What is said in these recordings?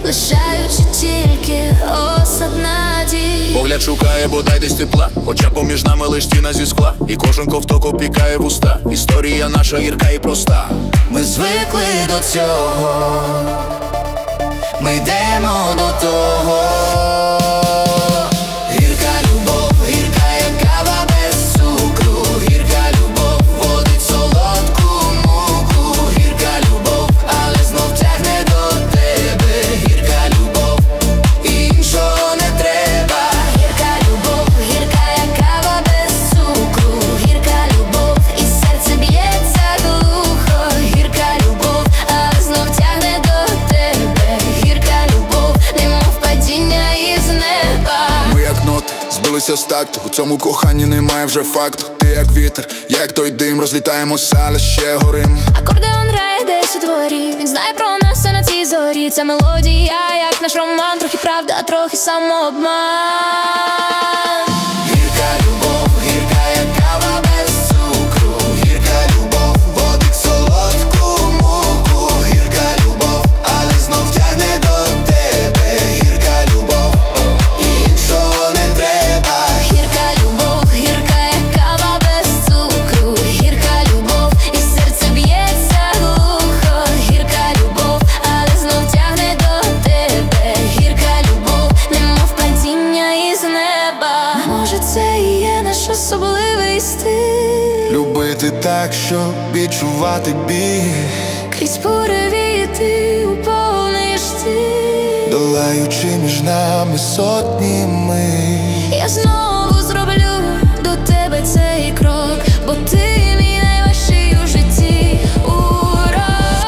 лишаючи тільки осад надій. Погляд шукає бодай десь тепла, хоча поміж нами лиш стіна зі скла, і кожен ковток опікає вуста. Історія наша гірка і проста. Ми звикли до цього, ми йдемо до того. Гірка любов, гірка як кава без цукру. Гірка любов водить солодку муку. Гірка любов, але знов тягне до тебе. Гірка любов, іншого не треба. Гірка любов, гірка як кава без цукру. Гірка любов, і серце б'ється глухо. Гірка любов, але знов тягне до тебе. Гірка любов, немов падіння із неба. Ми як ноти, збилися з такту. У цьому коханні немає вже факту. Ти як вітер, як той дим. Розлітаємося, але ще горим. Акордеон грає десь у дворі. Він знає про нас все на цій зорі. Це мелодія, як наш роман. Трохи правда, а трохи самообман. Гірка любов, гірка як кава без цукру. Гірка любов водить солодку муку. Гірка любов, але знов тягне до тебе. Гірка любов, іншого не треба. Гірка любов, гірка як кава без цукру. Гірка любов, і серце б'ється глухо. Гірка любов, але знов тягне до тебе. Гірка любов, немов падіння із неба. Може, це і є наш особливий стиль. Любити так, щоб відчувати біль, Крізь пориві ти у повний штиль. долаючи між нами сотні миль. Я знову зроблю до тебе цей крок, бо ти мій найважчий у житті урок.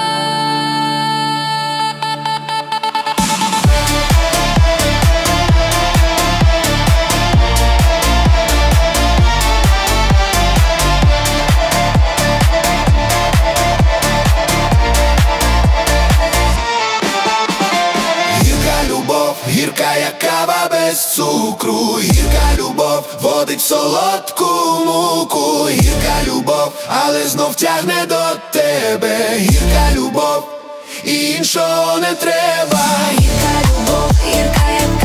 Гірка любов, гірка як кава без цукру. Гірка любов водить солодку муку. Гірка любов, але знов тягне до тебе. Гірка любов, іншого не треба. Гірка любов, гірка як